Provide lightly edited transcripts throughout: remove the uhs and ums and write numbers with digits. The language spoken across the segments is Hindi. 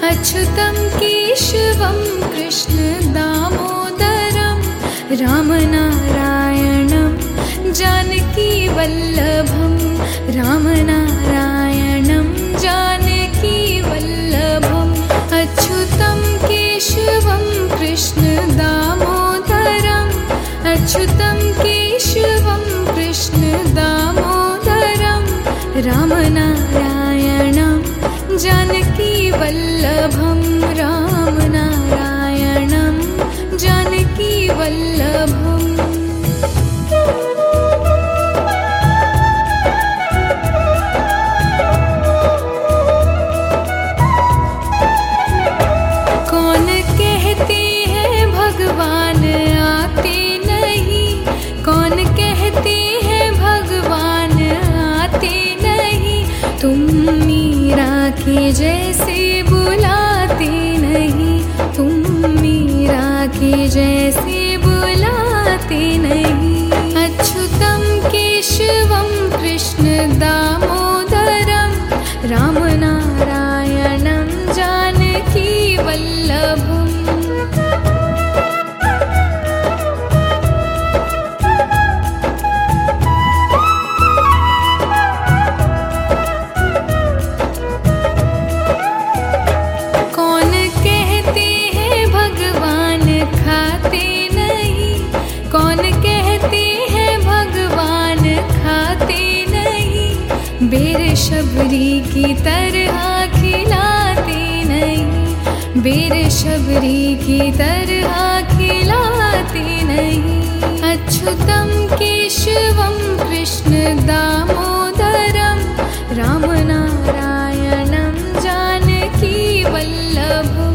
अच्युतं केशवं कृष्ण दामोदरं रामनारायणं जानकीवल्लभं रामनारायणं जानकीवल्लभम् अच्युतं केशवं कृष्ण दामोदरम् अच्युतं केशवं कृष्ण दामोदरं रामनारायणं जानकीवल्लभं रामनारायणं जानकीवल्लभम् कौन कहते हैं भगवान आते नहीं कौन कहते हैं भगवान आते नहीं तुम मीरा के जैसे बुलाते नहीं तुम मीरा के जैसे बुलाते नहीं अच्युतं केशवं कृष्ण दामोदरं रामनारायणं जानकीवल्लभम् कौन कहते हैं भगवान खाते नहीं कौन कहते हैं भगवान खाते नहीं बेर शबरी की तरह खिलाते नहीं बेर शबरी की तरह खिलाते नहीं अच्युतं केशवं कृष्ण दामोदरं रामनारायणं जानकीवल्लभम्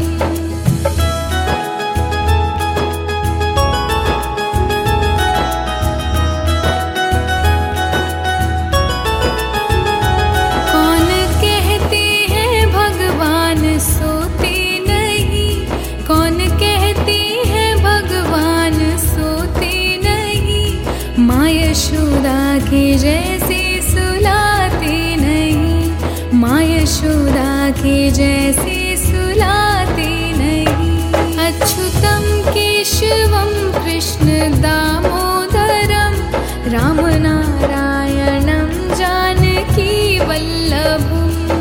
कौन कहते हैं भगवान सोते नहीं कौन कहते हैं भगवान सोते नहीं माँ यशोदा के जैसे सुलाते नहीं माँ यशोदा के जैसे सुलाते नहीं अच्युतं केशवं कृष्ण दामोदरं रामनारायणं जानकीवल्लभम्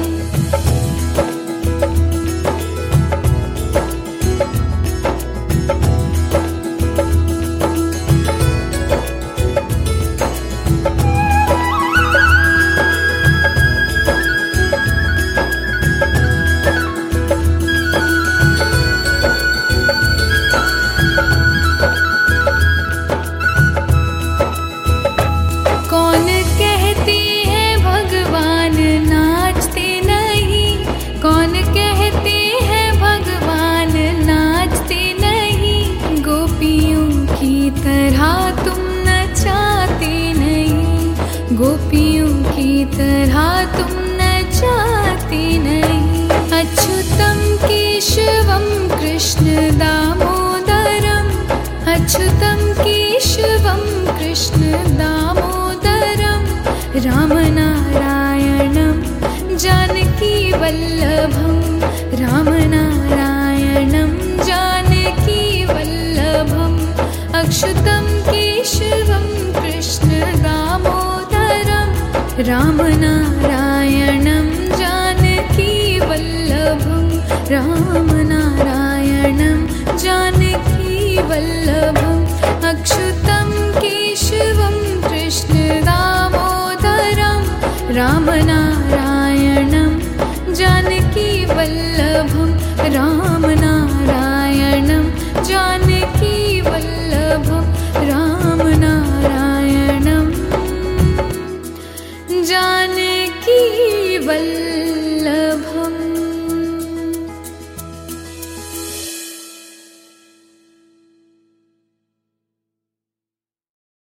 कौन कहते हैं भगवान नाचते नहीं कौन कहते हैं भगवान नाचते नहीं गोपियों की तरह तुम नचाते नहीं गोपियों की तरह तुम नचाते नहीं अच्युतं केशवं कृष्ण दामोदरं अच्युतं केशवं कृष्ण दामोदरं रामनारायणं जानकीवल्लभं रामनारायणं जानकीवल्लभम् अच्युतं केशवं कृष्ण दामोदरं रामनारायणं जानकीवल्लभं रामनारायणं जानकीवल्लभम् अच्युतं केशवं कृष्ण दामोदरं रामनारायणं